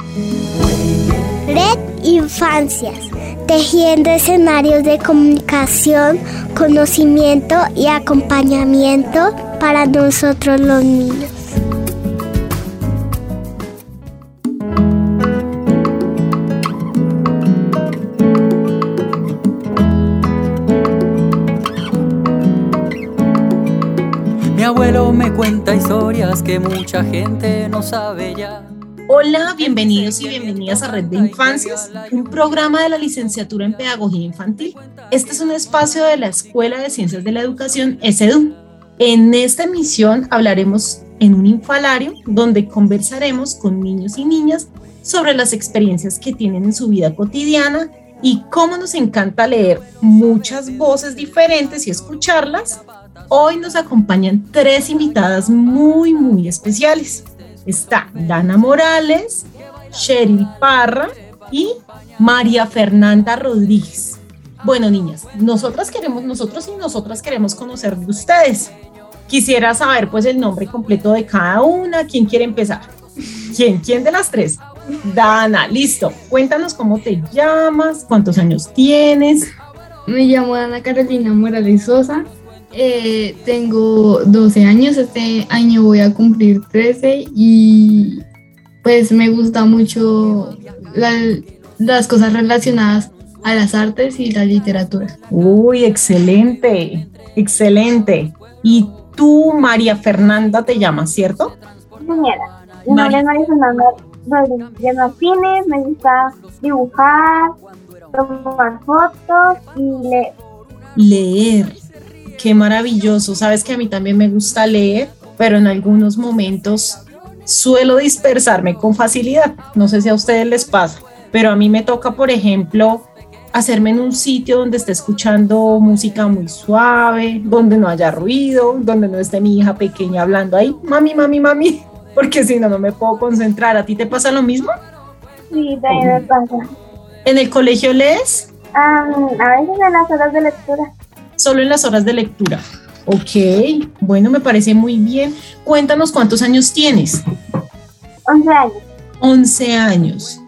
Red Infancias, tejiendo escenarios de comunicación, conocimiento y acompañamiento para nosotros los niños. Mi abuelo me cuenta historias que mucha gente no sabe ya. Hola, bienvenidos y bienvenidas a Red de Infancias, un programa de la Licenciatura en Pedagogía Infantil. Este es un espacio de la Escuela de Ciencias de la Educación, ESEDU. En esta emisión hablaremos en un infalario donde conversaremos con niños y niñas sobre las experiencias que tienen en su vida cotidiana y cómo nos encanta leer muchas voces diferentes y escucharlas. Hoy nos acompañan 3 invitadas muy especiales. Está Dana Morales, Cheryl Parra y María Fernanda Rodríguez. Bueno, niñas, nosotros y nosotras queremos conocer de ustedes. Quisiera saber pues el nombre completo de cada una. ¿Quién quiere empezar? ¿Quién de las 3? Dana, listo. Cuéntanos cómo te llamas, cuántos años tienes. Me llamo Dana Carolina Morales Sosa. Tengo 12 años, este año voy a cumplir 13 y pues me gusta mucho las cosas relacionadas a las artes y la literatura. Uy, excelente. Y tú, María Fernanda, te llamas, ¿cierto? Señora, mi nombre es María Fernanda Rodríguez Martínez, me gusta dibujar, tomar fotos y leer. Leer. Qué maravilloso. Sabes que a mí también me gusta leer, pero en algunos momentos suelo dispersarme con facilidad. No sé si a ustedes les pasa, pero a mí me toca, por ejemplo, hacerme en un sitio donde esté escuchando música muy suave, donde no haya ruido, donde no esté mi hija pequeña hablando ahí, mami, porque si no me puedo concentrar. ¿A ti te pasa lo mismo? Sí, también me pasa. ¿En el colegio lees? A veces en las horas de lectura. Solo en las horas de lectura. Ok, bueno, me parece muy bien. Cuéntanos cuántos años tienes. 11 años. 11 años.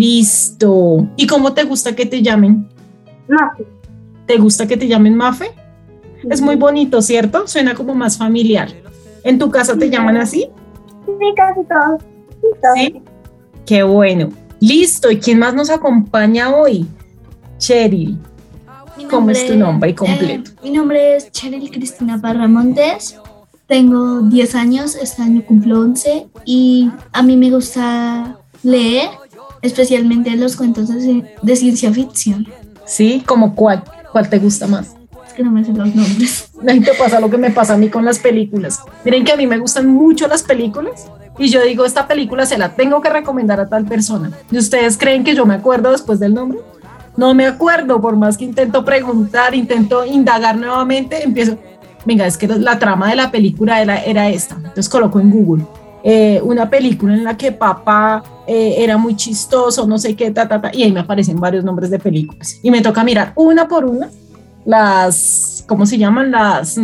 Listo. ¿Y cómo te gusta que te llamen? Mafe. ¿Te gusta que te llamen Mafe? Sí. Es muy bonito, ¿cierto? Suena como más familiar. ¿En tu casa te llaman así? Sí, casi todos. Sí. Qué bueno. Listo. ¿Y quién más nos acompaña hoy? Cheryl. ¿Cómo es tu nombre completo? Mi nombre es Cheryl Cristina Parra Montes, tengo 10 años, este año cumplo 11 y a mí me gusta leer, especialmente los cuentos de ciencia ficción. Sí, ¿como cuál? ¿Cuál te gusta más? Es que no me sé los nombres. Ahí te pasa lo que me pasa a mí con las películas. Miren que a mí me gustan mucho las películas y yo digo, esta película se la tengo que recomendar a tal persona. ¿Y ustedes creen que yo me acuerdo después del nombre? No me acuerdo, por más que intento preguntar, intento indagar nuevamente, empiezo, venga, es que la trama de la película era esta. Entonces coloco en Google una película en la que papá era muy chistoso, no sé qué, y ahí me aparecen varios nombres de películas. Y me toca mirar una por una las, ¿cómo se llaman?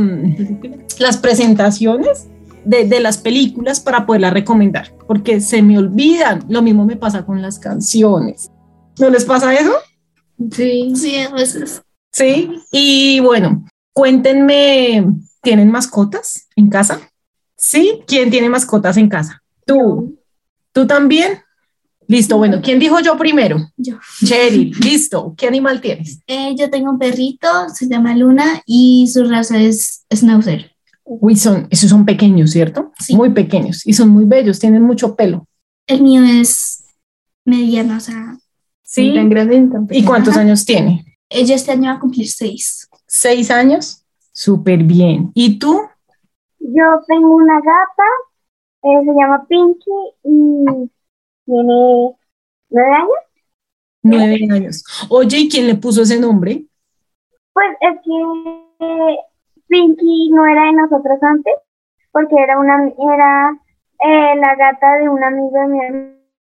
Las presentaciones de las películas para poderlas recomendar, porque se me olvidan. Lo mismo me pasa con las canciones. ¿No les pasa eso? Sí, a veces. Sí, y bueno, cuéntenme, ¿tienen mascotas en casa? ¿Sí? ¿Quién tiene mascotas en casa? ¿Tú? ¿Tú también? Listo, bueno, ¿quién dijo yo primero? Yo. Cheryl, listo. ¿Qué animal tienes? Yo tengo un perrito, se llama Luna y su raza es Schnauzer. Uy, esos son pequeños, ¿cierto? Sí. Muy pequeños y son muy bellos, tienen mucho pelo. El mío es mediano, o sea, ¿Sí? tan grande y tan pequeño. ¿Y cuántos años tiene? Ella este año va a cumplir 6. 6 años. Súper bien. ¿Y tú? Yo tengo una gata, se llama Pinky y tiene 9 años. 9 años. Oye, ¿y quién le puso ese nombre? Pues es que Pinky no era de nosotros antes, porque era la gata de un amigo de mi hermano.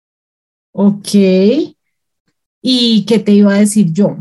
Ok. ¿Y qué te iba a decir yo?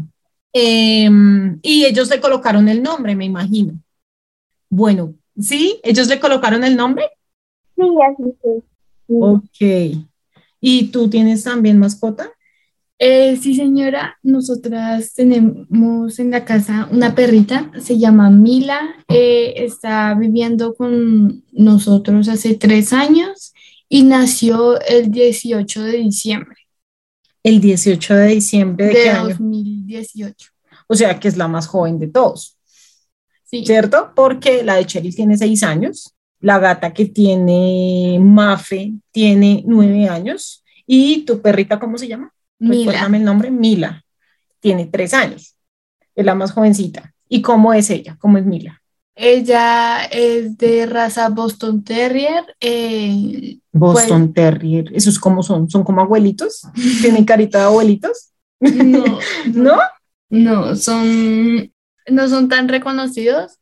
Y ellos le colocaron el nombre, me imagino. Bueno, ¿sí? ¿Ellos le colocaron el nombre? Sí, así sí. Ok. ¿Y tú tienes también mascota? Sí, señora, nosotras tenemos en la casa una perrita, se llama Mila, está viviendo con nosotros hace 3 años y nació el 18 de diciembre El 18 de diciembre de de qué año? 2018. O sea, que es la más joven de todos, Sí, ¿cierto? Porque la de Cheryl tiene 6 años, la gata que tiene Mafe tiene 9 años y tu perrita, ¿cómo se llama? Mila. Recuérdame el nombre, Mila, tiene 3 años, es la más jovencita. ¿Y cómo es ella? ¿Cómo es Mila? Ella es de raza Boston Terrier. Boston Terrier, ¿esos cómo son? ¿Son como abuelitos? ¿Tienen carita de abuelitos? No, ¿No? no son tan reconocidos.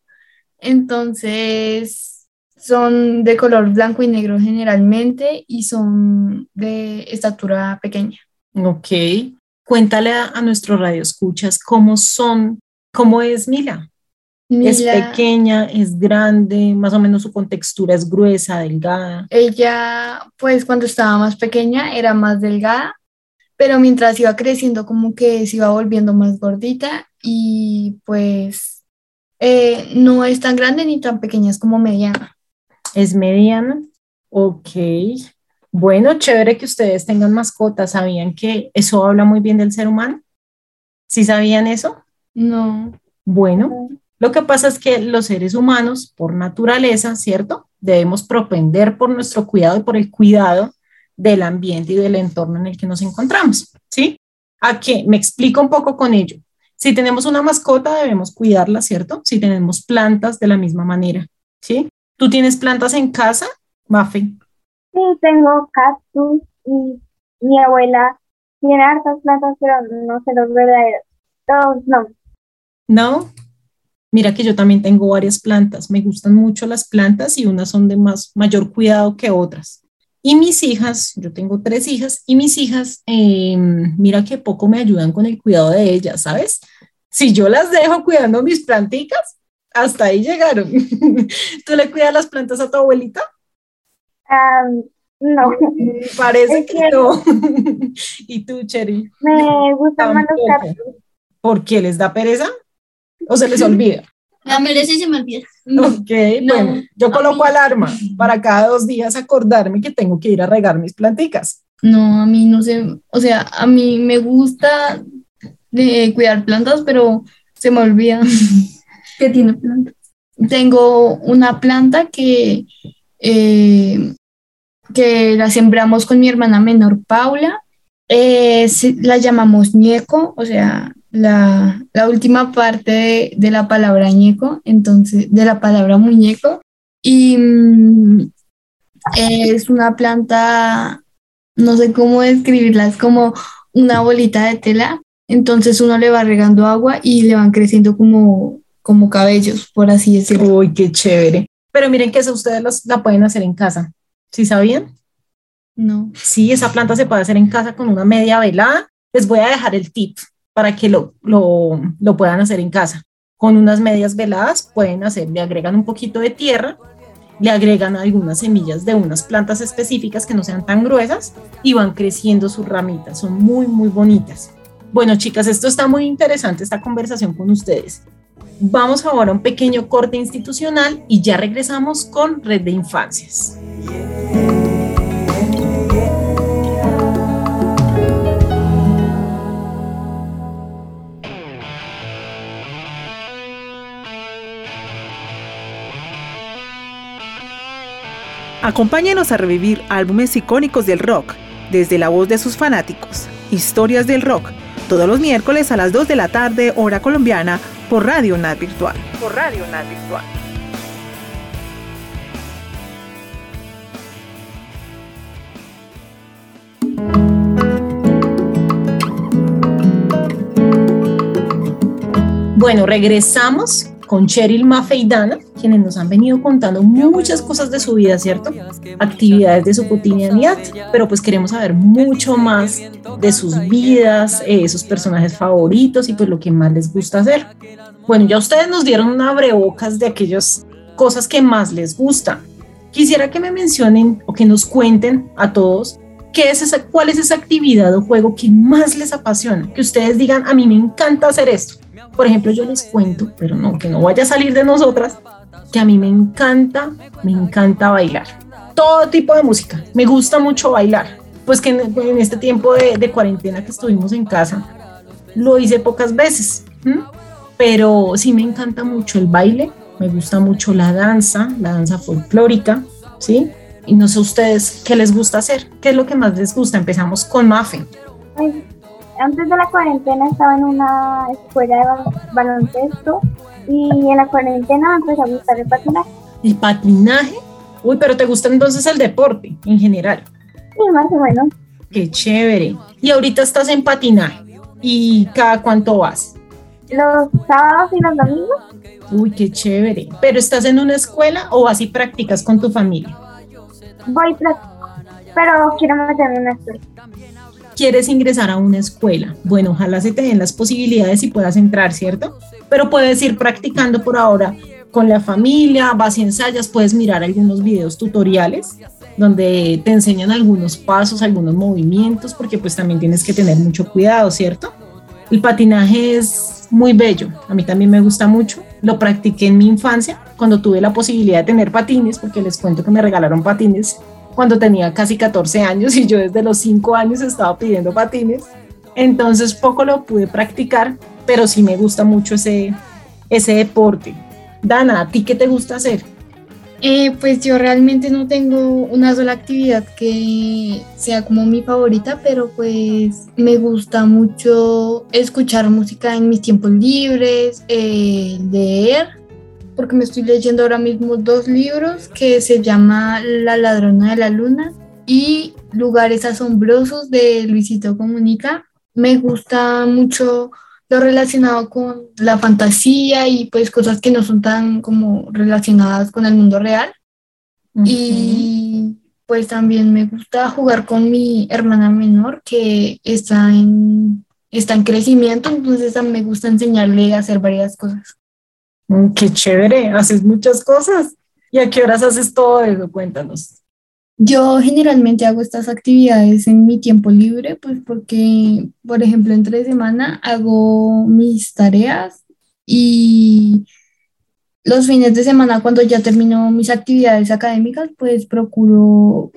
Entonces, son de color blanco y negro generalmente y son de estatura pequeña. Ok. Cuéntale a nuestros radioescuchas cómo son, cómo es Mila. Es Mila, pequeña, es grande, más o menos su contextura es gruesa, delgada. ella, pues cuando estaba más pequeña era más delgada, pero mientras iba creciendo como que se iba volviendo más gordita y pues no es tan grande ni tan pequeña, es como mediana. Es mediana. Ok. Bueno, chévere que ustedes tengan mascotas. ¿Sabían que eso habla muy bien del ser humano? ¿Sí sabían eso? No, Bueno, lo que pasa es que los seres humanos, por naturaleza, ¿cierto? Debemos propender por nuestro cuidado y por el cuidado del ambiente y del entorno en el que nos encontramos, ¿sí? ¿A qué? Me explico un poco con ello. Si tenemos una mascota, debemos cuidarla, ¿cierto? Si tenemos plantas, de la misma manera, ¿sí? ¿Tú tienes plantas en casa, Mafe? Sí, tengo cactus y mi abuela tiene hartas plantas, pero no sé los verdaderos. Todos no. ¿No? Mira que yo también tengo varias plantas. Me gustan mucho las plantas y unas son de mayor cuidado que otras. Y mis hijas, yo tengo 3 hijas, y mis hijas, mira que poco me ayudan con el cuidado de ellas, ¿sabes? Si yo las dejo cuidando mis planticas, hasta ahí llegaron. ¿Tú le cuidas las plantas a tu abuelita? No, Parece es que que no. ¿Y tú, Cheri? me gustan más los Tampoco. cactus. ¿Por qué les da pereza? ¿O se les olvida? A merece y se me olvida. Ok, No, bueno, yo coloco alarma para cada 2 días acordarme que tengo que ir a regar mis planticas. no, a mí no sé, o sea, a mí me gusta cuidar plantas, pero se me olvida. ¿Qué tiene planta? Tengo una planta eh, que la sembramos con mi hermana menor Paula. La llamamos ñeco, o sea, la última parte de la palabra ñeco, entonces, de la palabra muñeco. Y es una planta, no sé cómo describirla, es como una bolita de tela. Entonces uno le va regando agua y le van creciendo como cabellos, por así decirlo. Uy, qué chévere. Pero miren que eso ustedes la pueden hacer en casa. ¿Sí sabían? No. Sí, esa planta se puede hacer en casa con una media velada. Les voy a dejar el tip para que lo puedan hacer en casa. Con unas medias veladas pueden hacer, le agregan un poquito de tierra, le agregan algunas semillas de unas plantas específicas que no sean tan gruesas y van creciendo sus ramitas. Son muy, muy bonitas. Bueno, chicas, esto está muy interesante, esta conversación con ustedes. Vamos ahora a un pequeño corte institucional y ya regresamos con Red de Infancias. Acompáñenos a revivir álbumes icónicos del rock, desde la voz de sus fanáticos. Historias del rock, todos los miércoles a las 2 de la tarde, hora colombiana, por Radio UNAD Virtual. Bueno, regresamos con Cheryl, Mafe y Dana, quienes nos han venido contando muchas cosas de su vida, ¿cierto? Actividades de su cotidianidad, pero pues queremos saber mucho más de sus vidas, sus personajes favoritos y pues lo que más les gusta hacer. Bueno, ya ustedes nos dieron un abrebocas de aquellas cosas que más les gustan. Quisiera que me mencionen o que nos cuenten a todos ¿Cuál es esa actividad o juego que más les apasiona? Que ustedes digan, a mí me encanta hacer esto. Por ejemplo, yo les cuento, pero no, que no vaya a salir de nosotras, que a mí me encanta bailar. Todo tipo de música, me gusta mucho bailar. Pues que en este tiempo de cuarentena que estuvimos en casa, lo hice pocas veces, pero sí me encanta mucho el baile, me gusta mucho la danza folclórica, ¿sí? Y no sé ustedes qué les gusta hacer, qué es lo que más les gusta. Empezamos con Mafe. Pues, antes de la cuarentena estaba en una escuela de baloncesto y en la cuarentena me empezó a gustar el patinaje. ¿El patinaje? Uy, pero ¿te gusta entonces el deporte en general? Sí, más o menos. Qué chévere. Y ahorita estás en patinaje. ¿Y cada cuánto vas? Los sábados y los domingos. Uy, qué chévere. ¿Pero estás en una escuela o vas y practicas con tu familia? Voy, pero quiero meterme en una escuela. ¿Quieres ingresar a una escuela? Bueno, ojalá se te den las posibilidades y puedas entrar, ¿cierto? Pero puedes ir practicando por ahora con la familia, vas y ensayas, puedes mirar algunos videos tutoriales donde te enseñan algunos pasos, algunos movimientos, porque pues también tienes que tener mucho cuidado, ¿cierto? El patinaje es muy bello, a mí también me gusta mucho, lo practiqué en mi infancia, cuando tuve la posibilidad de tener patines, porque les cuento que me regalaron patines cuando tenía casi 14 años y yo desde los 5 años estaba pidiendo patines, entonces poco lo pude practicar, pero sí me gusta mucho ese deporte. Dana, ¿a ti qué te gusta hacer? Pues yo realmente no tengo una sola actividad que sea como mi favorita, pero pues me gusta mucho escuchar música en mis tiempos libres, leer, porque me estoy leyendo ahora mismo 2 libros que se llama La ladrona de la luna y Lugares asombrosos de Luisito Comunica. Me gusta mucho lo relacionado con la fantasía y pues cosas que no son tan como relacionadas con el mundo real. Uh-huh. Y pues también me gusta jugar con mi hermana menor que está en crecimiento, entonces me gusta enseñarle a hacer varias cosas. ¡Qué chévere! Haces muchas cosas. ¿Y a qué horas haces todo eso? Cuéntanos. Yo generalmente hago estas actividades en mi tiempo libre, pues porque, por ejemplo, entre semana hago mis tareas y los fines de semana, cuando ya termino mis actividades académicas, pues procuro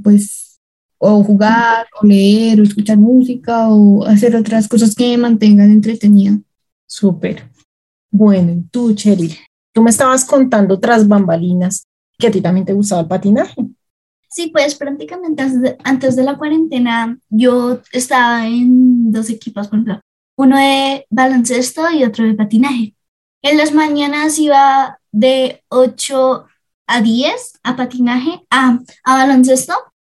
o jugar, o leer, o escuchar música, o hacer otras cosas que me mantengan entretenida. Súper. Bueno, y tú, Cheryl, tú me estabas contando tras bambalinas que a ti también te gustaba el patinaje. Sí, pues prácticamente antes de la cuarentena yo estaba en 2 equipos, por ejemplo, uno de baloncesto y otro de patinaje. En las mañanas iba de 8 a 10 a patinaje, a baloncesto,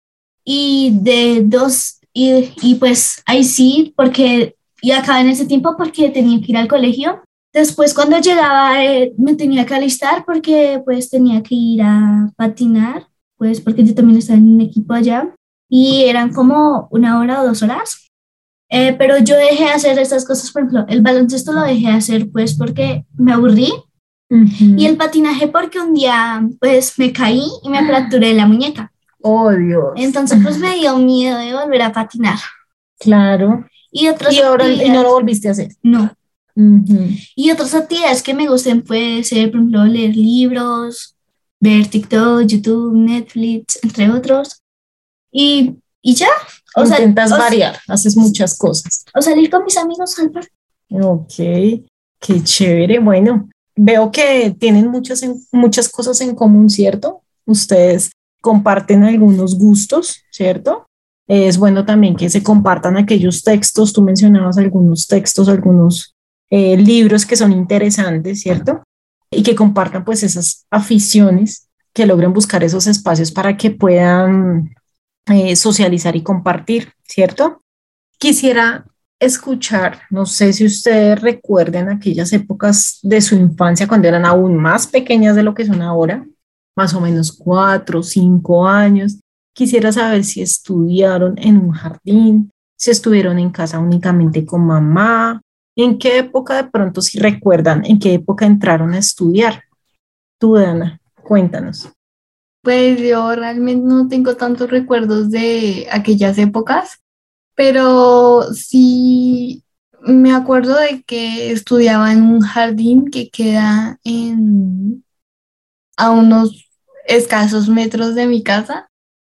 y de 2, y pues ahí sí, porque ya acababa en ese tiempo porque tenía que ir al colegio. Después cuando llegaba me tenía que alistar porque pues tenía que ir a patinar, pues porque yo también estaba en un equipo allá y eran como 1 hora o 2 horas, pero yo dejé de hacer estas cosas. Por ejemplo, el baloncesto lo dejé de hacer pues porque me aburrí. Uh-huh. Y el patinaje porque un día pues me caí y me fracturé la muñeca. ¡Oh, Dios! Entonces pues me dio miedo de volver a patinar. Claro. ¿Y ahora no lo volviste a hacer? No. Uh-huh. Y otras actividades que me gusten puede ser, por ejemplo, leer libros, ver TikTok, YouTube, Netflix, entre otros. Y ya. Intentas variar, haces muchas cosas. O salir con mis amigos al parque. Ok, qué chévere. Bueno, veo que tienen muchas cosas en común, ¿cierto? Ustedes comparten algunos gustos, ¿cierto? Es bueno también que se compartan aquellos textos. Tú mencionabas algunos textos, algunos libros que son interesantes, ¿cierto? Y que compartan pues esas aficiones, que logren buscar esos espacios para que puedan socializar y compartir, ¿cierto? Quisiera escuchar, no sé si ustedes recuerden aquellas épocas de su infancia cuando eran aún más pequeñas de lo que son ahora, más o menos 4 o 5 años. Quisiera saber si estudiaron en un jardín, si estuvieron en casa únicamente con mamá. ¿En qué época de pronto, si recuerdan, en qué época entraron a estudiar? Tú, Dana, cuéntanos. Pues yo realmente no tengo tantos recuerdos de aquellas épocas, pero sí me acuerdo de que estudiaba en un jardín que queda a unos escasos metros de mi casa.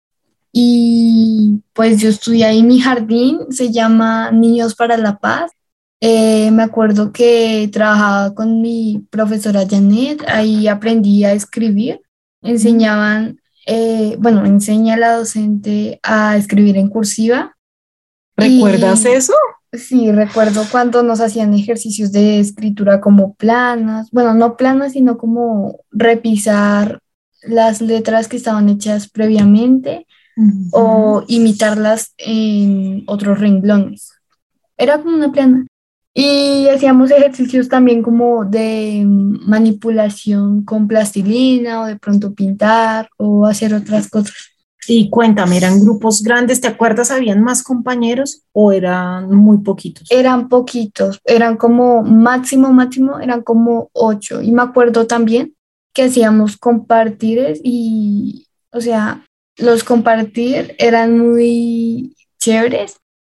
Y pues yo estudié ahí. Mi jardín se llama Niños para la Paz. Me acuerdo que trabajaba con mi profesora Janet, ahí aprendí a escribir. Enseñaban, enseña la docente a escribir en cursiva. ¿Recuerdas eso? Sí, recuerdo cuando nos hacían ejercicios de escritura como planas, bueno, no planas, sino como repisar las letras que estaban hechas previamente o imitarlas en otros renglones. Era como una plana. Y hacíamos ejercicios también como de manipulación con plastilina o de pronto pintar o hacer otras cosas. Y cuéntame, ¿eran grupos grandes? ¿Te acuerdas? ¿Habían más compañeros o eran muy poquitos? Eran poquitos, eran como máximo, eran como 8. Y me acuerdo también que hacíamos compartires y, o sea, los compartir eran muy chéveres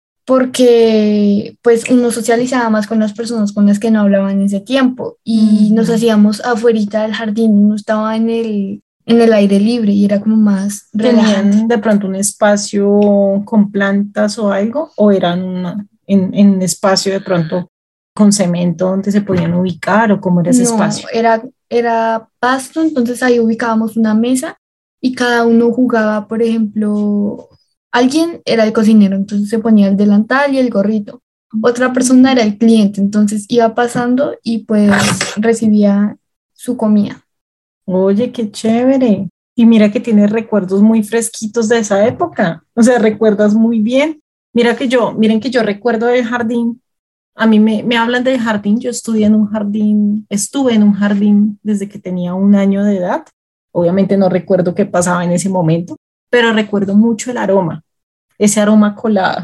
porque pues uno socializaba más con las personas con las que no hablaban en ese tiempo y nos hacíamos afuerita del jardín, uno estaba en el aire libre y era como más relajante. ¿Tenían de pronto un espacio con plantas o algo? ¿O eran en espacio de pronto con cemento donde se podían ubicar o cómo era ese espacio? Era pasto, entonces ahí ubicábamos una mesa y cada uno jugaba, por ejemplo, alguien era el cocinero, entonces se ponía el delantal y el gorrito. Otra persona era el cliente, entonces iba pasando y pues recibía su comida. Oye, qué chévere. Y mira que tienes recuerdos muy fresquitos de esa época. O sea, recuerdas muy bien. Miren que yo recuerdo del jardín. A mí me hablan del jardín. Yo estuve en un jardín desde que tenía 1 año de edad. Obviamente no recuerdo qué pasaba en ese momento, pero recuerdo mucho el aroma, ese aroma colado.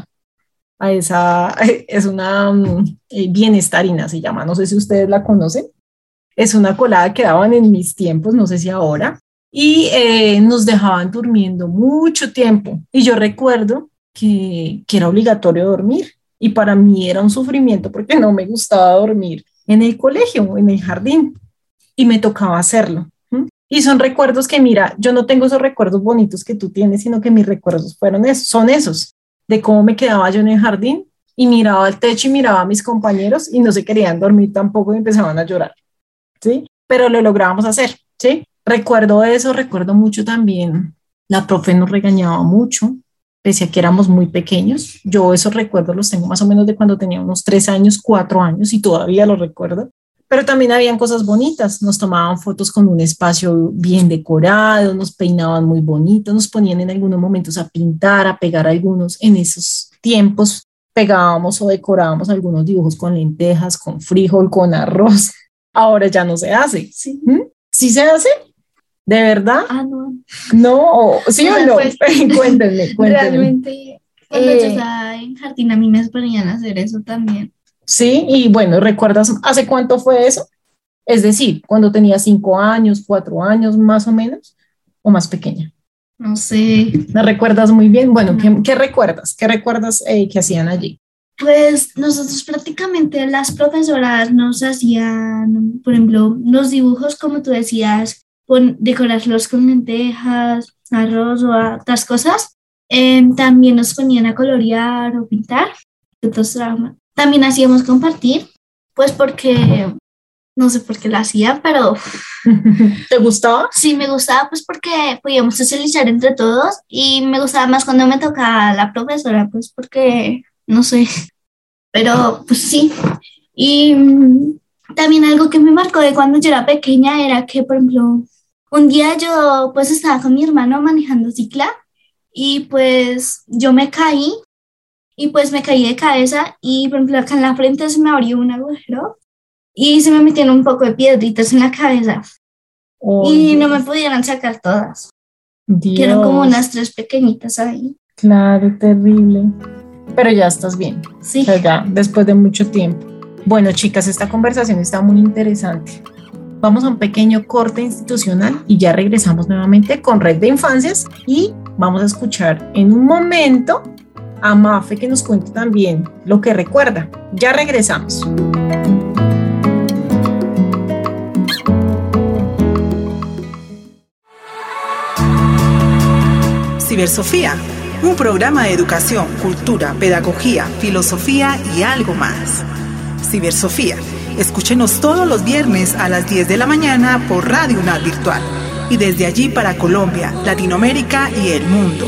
Es una bienestarina, se llama. No sé si ustedes la conocen. Es una colada que daban en mis tiempos, no sé si ahora, y nos dejaban durmiendo mucho tiempo. Y yo recuerdo que era obligatorio dormir, y para mí era un sufrimiento porque no me gustaba dormir en el colegio, en el jardín, y me tocaba hacerlo. Y son recuerdos que, mira, yo no tengo esos recuerdos bonitos que tú tienes, sino que mis recuerdos son esos, de cómo me quedaba yo en el jardín y miraba al techo y miraba a mis compañeros y no se querían dormir tampoco y empezaban a llorar. ¿Sí? Pero lo lográbamos hacer, ¿sí? Recuerdo eso, recuerdo mucho también, la profe nos regañaba mucho, pese a que éramos muy pequeños. Yo esos recuerdos los tengo más o menos de cuando tenía unos 3 años, 4 años y todavía los recuerdo. Pero también habían cosas bonitas, nos tomaban fotos con un espacio bien decorado, nos peinaban muy bonitos, nos ponían en algunos momentos a pintar, a pegar algunos. En esos tiempos pegábamos o decorábamos algunos dibujos con lentejas, con frijol, con arroz. Ahora ya no se hace. ¿Sí? ¿Sí se hace? ¿De verdad? No. No, ¿sí o no? Pues, Cuéntenme. Realmente, cuando yo estaba en jardín a mí me ponían a hacer eso también. Sí, y bueno, ¿recuerdas hace cuánto fue eso? Es decir, cuando tenía 5 años, 4 años más o menos, o más pequeña. No sé. ¿Me recuerdas muy bien? Bueno, ¿qué recuerdas? ¿Qué recuerdas que hacían allí? Pues nosotros prácticamente las profesoras nos hacían, por ejemplo, los dibujos, como tú decías, decorarlos con lentejas, arroz o otras cosas. También nos ponían a colorear o pintar. También hacíamos compartir, pues porque, no sé por qué lo hacía, pero... ¿Te gustaba? Sí, me gustaba pues porque podíamos socializar entre todos y me gustaba más cuando me tocaba la profesora, pues porque... no sé, pero pues sí. Y también algo que me marcó de cuando yo era pequeña era que, por ejemplo, un día yo pues estaba con mi hermano manejando cicla y pues yo me caí y pues me caí de cabeza y, por ejemplo, acá en la frente se me abrió un agujero y se me metieron un poco de piedritas en la cabeza. Y no me pudieron sacar todas. Dios. Que eran como unas 3 pequeñitas ahí. Claro, terrible. Pero ya estás bien. Sí. O sea, ya después de mucho tiempo. Bueno, chicas, esta conversación está muy interesante. Vamos a un pequeño corte institucional y ya regresamos nuevamente con Red de Infancias y vamos a escuchar en un momento a Mafe que nos cuente también lo que recuerda. Ya regresamos. Cibersofía, un programa de educación, cultura, pedagogía, filosofía y algo más. Cibersofía, escúchenos todos los viernes a las 10 de la mañana por Radio UNAD Virtual y desde allí para Colombia, Latinoamérica y el mundo.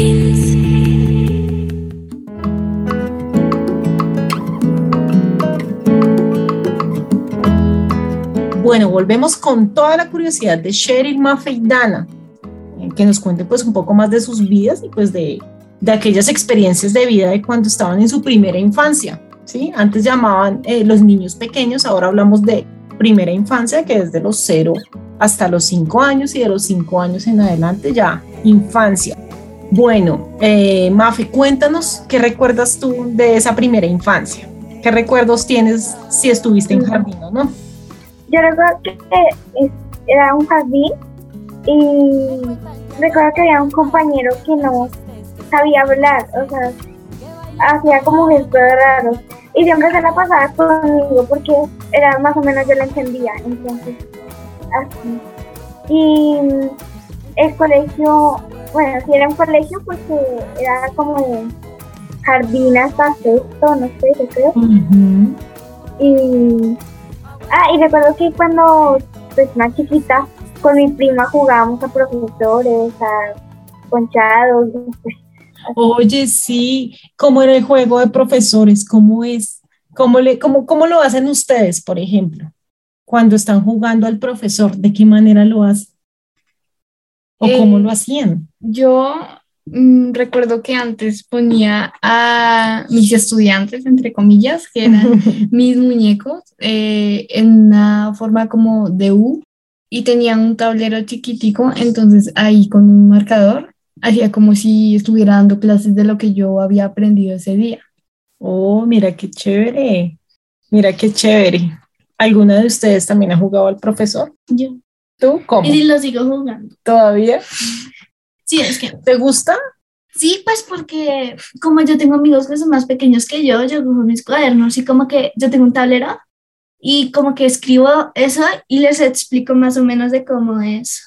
Bueno, volvemos con toda la curiosidad de Cheryl, Mafe y Dana, que nos cuenten pues un poco más de sus vidas y pues de aquellas experiencias de vida de cuando estaban en su primera infancia, ¿sí? Antes llamaban los niños pequeños, ahora hablamos de primera infancia, que es de los 0 hasta los 5 años y de los 5 años en adelante ya infancia. Bueno, Mafe, cuéntanos qué recuerdas tú de esa primera infancia. ¿Qué recuerdos tienes si estuviste en jardín o no? Yo recuerdo que era un jardín y recuerdo que había un compañero que no sabía hablar, o sea, hacía como gestos raros y siempre se la pasaba conmigo porque era más o menos yo la entendía, entonces así. Y el colegio, bueno, sí era un colegio porque era como de jardín hasta sexto, no sé, yo creo. Uh-huh. Y recuerdo que cuando pues más chiquita con mi prima jugábamos a profesores, a ponchados. Pues, oye, sí, ¿cómo era el juego de profesores? ¿Cómo es? ¿Cómo lo hacen ustedes, por ejemplo? Cuando están jugando al profesor, ¿de qué manera lo hacen? ¿O cómo lo hacían? Yo recuerdo que antes ponía a mis estudiantes, entre comillas, que eran mis muñecos, en una forma como de U, y tenían un tablero chiquitico, entonces ahí con un marcador hacía como si estuviera dando clases de lo que yo había aprendido ese día. Oh, mira qué chévere, mira qué chévere. ¿Alguna de ustedes también ha jugado al profesor? Yo. ¿Tú? ¿Cómo? Y sí lo sigo jugando. ¿Todavía? Sí, es que... ¿Te gusta? Sí, pues porque como yo tengo amigos que son más pequeños que yo cojo mis cuadernos y como que yo tengo un tablero y como que escribo eso y les explico más o menos de cómo es.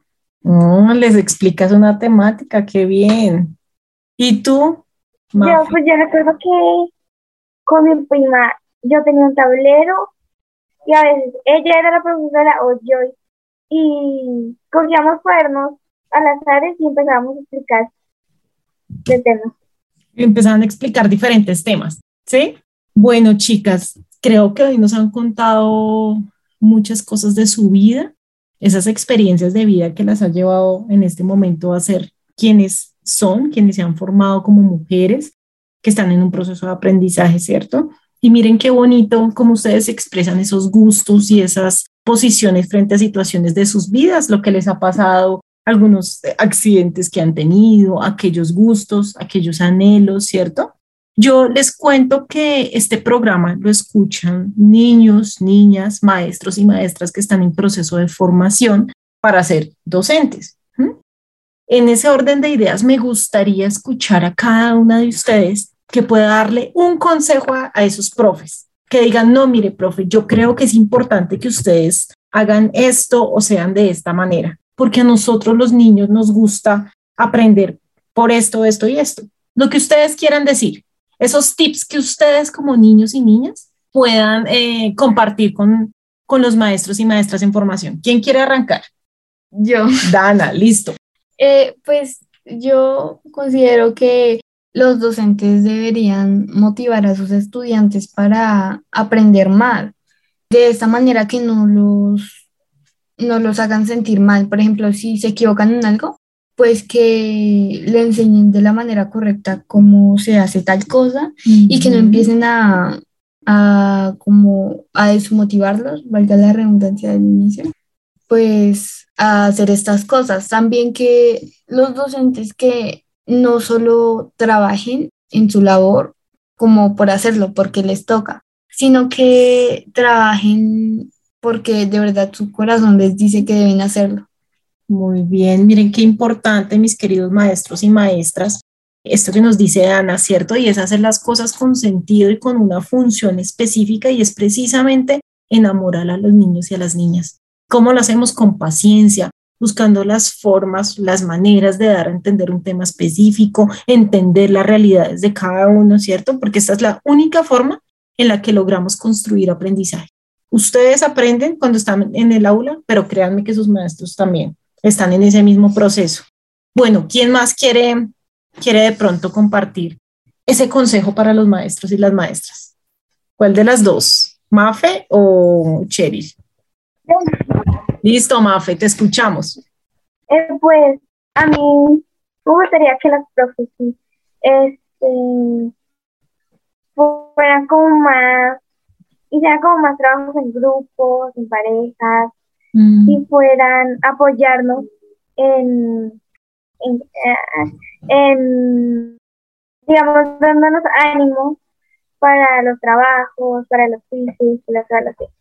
Les explicas una temática, qué bien. ¿Y tú, Mafe? Yo recuerdo que con mi prima yo tenía un tablero y a veces ella era la profesora o yo y cogíamos cuadernos al azar y empezábamos a explicar de temas. Empezaban a explicar diferentes temas, ¿sí? Bueno, chicas, creo que hoy nos han contado muchas cosas de su vida, esas experiencias de vida que las ha llevado en este momento a ser quienes son, quienes se han formado como mujeres, que están en un proceso de aprendizaje, ¿cierto? Y miren qué bonito cómo ustedes expresan esos gustos y esas posiciones frente a situaciones de sus vidas, lo que les ha pasado, algunos accidentes que han tenido, aquellos gustos, aquellos anhelos, ¿cierto? Yo les cuento que este programa lo escuchan niños, niñas, maestros y maestras que están en proceso de formación para ser docentes. En ese orden de ideas, me gustaría escuchar a cada una de ustedes que pueda darle un consejo a esos profes, que digan, no, mire, profe, yo creo que es importante que ustedes hagan esto o sean de esta manera, porque a nosotros los niños nos gusta aprender por esto, esto y esto. Lo que ustedes quieran decir, esos tips que ustedes como niños y niñas puedan compartir con los maestros y maestras en formación. ¿Quién quiere arrancar? Yo. Dana, listo. Pues yo considero que los docentes deberían motivar a sus estudiantes para aprender más, de esta manera que no los hagan sentir mal. Por ejemplo, si se equivocan en algo, pues que le enseñen de la manera correcta cómo se hace tal cosa y que no empiecen a desmotivarlos, valga la redundancia del inicio, pues a hacer estas cosas. También que los docentes que no solo trabajen en su labor como por hacerlo, porque les toca, sino que trabajen porque de verdad su corazón les dice que deben hacerlo. Muy bien, miren qué importante, mis queridos maestros y maestras, esto que nos dice Ana, ¿cierto? Y es hacer las cosas con sentido y con una función específica, y es precisamente enamorar a los niños y a las niñas. ¿Cómo lo hacemos? Con paciencia, buscando las formas, las maneras de dar a entender un tema específico, entender las realidades de cada uno, ¿cierto? Porque esta es la única forma en la que logramos construir aprendizaje. Ustedes aprenden cuando están en el aula, pero créanme que sus maestros también están en ese mismo proceso. Bueno, ¿quién más quiere de pronto compartir ese consejo para los maestros y las maestras? ¿Cuál de las dos? ¿Mafe o Cheryl? Listo, Mafe, te escuchamos. Pues a mí me gustaría que las profes fueran como más, hicieran como más trabajos en grupos, en parejas, y fueran a apoyarnos en digamos, dándonos ánimo para los trabajos, para los quizzes, las evaluaciones.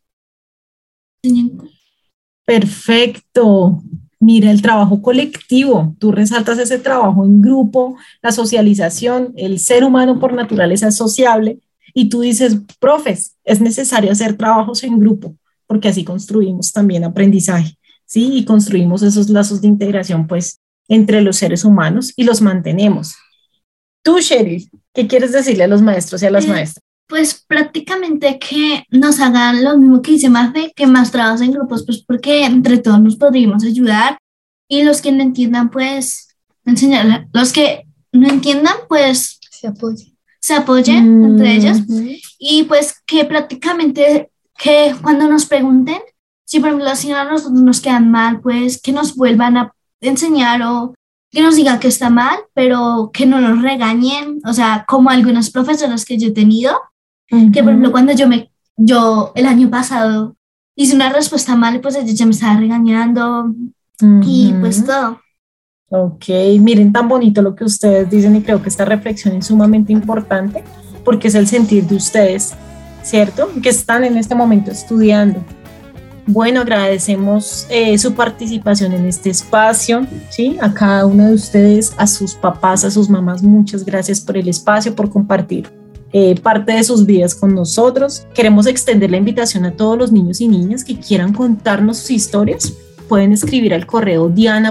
Perfecto. Mira, el trabajo colectivo, tú resaltas ese trabajo en grupo, la socialización, el ser humano por naturaleza es sociable, y tú dices, profes, es necesario hacer trabajos en grupo, porque así construimos también aprendizaje, ¿sí? Y construimos esos lazos de integración, pues, entre los seres humanos y los mantenemos. Tú, Cheryl, ¿qué quieres decirle a los maestros y a las maestras? Pues prácticamente que nos hagan lo mismo que dice Mafe, que más trabajos en grupos, pues porque entre todos nos podríamos ayudar, y los que no entiendan, pues enseñar. Los que no entiendan, pues se apoyen entre ellos, y pues que prácticamente que cuando nos pregunten, si por ejemplo si a nosotros nos quedan mal, pues que nos vuelvan a enseñar, o que nos digan que está mal, pero que no nos regañen, o sea, como algunos profesores que yo he tenido, que por ejemplo cuando yo el año pasado hice una respuesta mal, pues ella ya me estaba regañando, y pues todo. Ok, miren tan bonito lo que ustedes dicen, y creo que esta reflexión es sumamente importante porque es el sentir de ustedes, ¿cierto? Que están en este momento estudiando. Bueno, agradecemos su participación en este espacio, ¿sí? A cada uno de ustedes, a sus papás, a sus mamás, muchas gracias por el espacio, por compartir parte de sus vidas con nosotros. Queremos extender la invitación a todos los niños y niñas que quieran contarnos sus historias. Pueden escribir al correo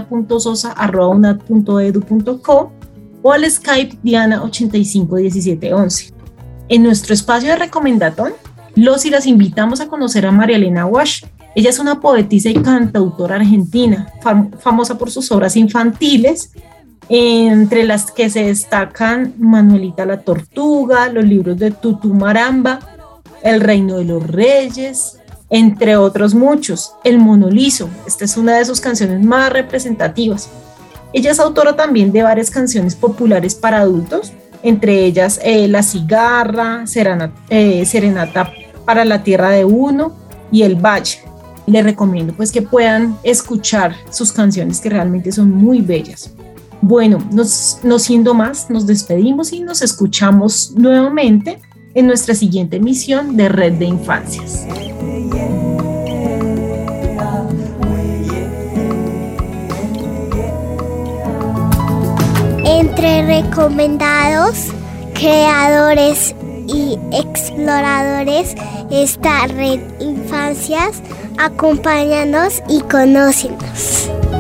diana.sosa@unad.edu.co o al Skype diana851711. En nuestro espacio de recomendatón, los y las invitamos a conocer a María Elena Walsh. Ella es una poetisa y cantautora argentina, famosa por sus obras infantiles, entre las que se destacan Manuelita la Tortuga, los libros de Tutu Maramba, El Reino de los Reyes, entre otros muchos. El Mono Liso, esta es una de sus canciones más representativas. Ella es autora también de varias canciones populares para adultos, entre ellas La Cigarra, Serenata para la Tierra de Uno y El Valle. Les recomiendo pues que puedan escuchar sus canciones, que realmente son muy bellas. Bueno, no siendo más, nos despedimos y nos escuchamos nuevamente en nuestra siguiente emisión de Red de Infancias. Entre recomendados, creadores y exploradores está Red Infancias. Acompáñanos y conócenos.